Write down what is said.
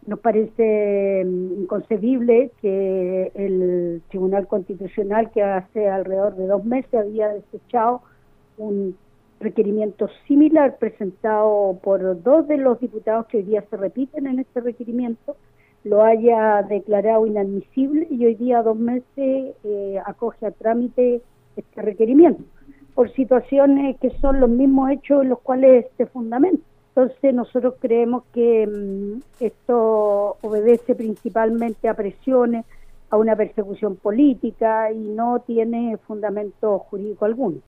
Nos parece inconcebible que el Tribunal Constitucional, que hace alrededor de 2 meses había desechado un requerimiento similar presentado por dos de los diputados que hoy día se repiten en este requerimiento, lo haya declarado inadmisible y hoy día a 2 meses acoge a trámite este requerimiento por situaciones que son los mismos hechos en los cuales se fundamenta. Entonces nosotros creemos que esto obedece principalmente a presiones, a una persecución política y no tiene fundamento jurídico alguno.